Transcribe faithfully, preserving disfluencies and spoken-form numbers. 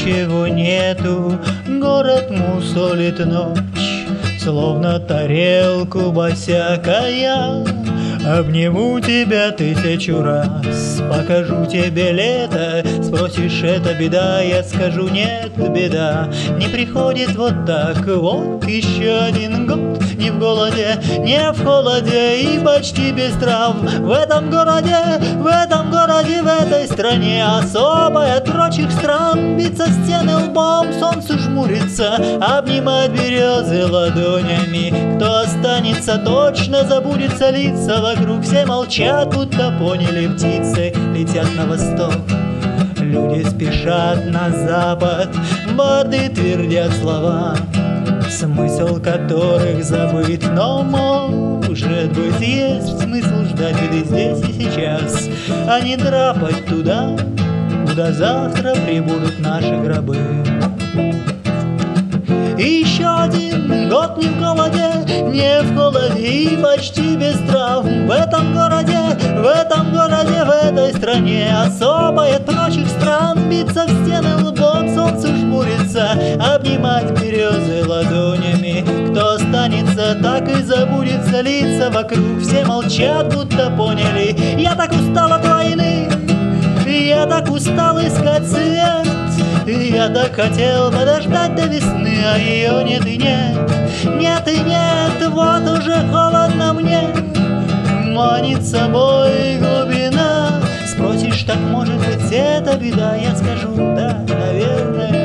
ничего нету, город мусолит ночь, словно тарелку босякая. Обниму тебя тысячу раз, покажу тебе лето. Спросишь, это беда, я скажу, нет, беда не приходит вот так. Вот еще один год, не в голоде, не в холоде и почти без трав. В этом городе, в этом городе, в этой стране особая от прочих стран. Биться стены лбом, солнце жмурится, обнимать березы ладонями. Кто останется, точно забудется лица вокруг. Все молчат, будто поняли, птицы летят на восток. Люди спешат на запад, барды твердят слова, смысл которых забыт. Но, может быть, есть смысл ждать беды здесь и сейчас, а не драпать туда, куда завтра прибудут наши гробы. И еще один год не в голоде, не в холоде и почти без травм. В этом городе, в этом городе, в этой стране особая от прочих стран. Биться в стены лбом, солнце жмурится, обнимать березы ладонями. Кто останется, так и забудется лица вокруг. Все молчат, будто поняли. Я так устал от войны, я так устал искать свет. Я так хотел подождать до весны, а ее нет и нет, нет и нет. Вот уже холодно мне, манит с собой глубина. Спросишь, так может быть это беда? Я скажу, да, наверное.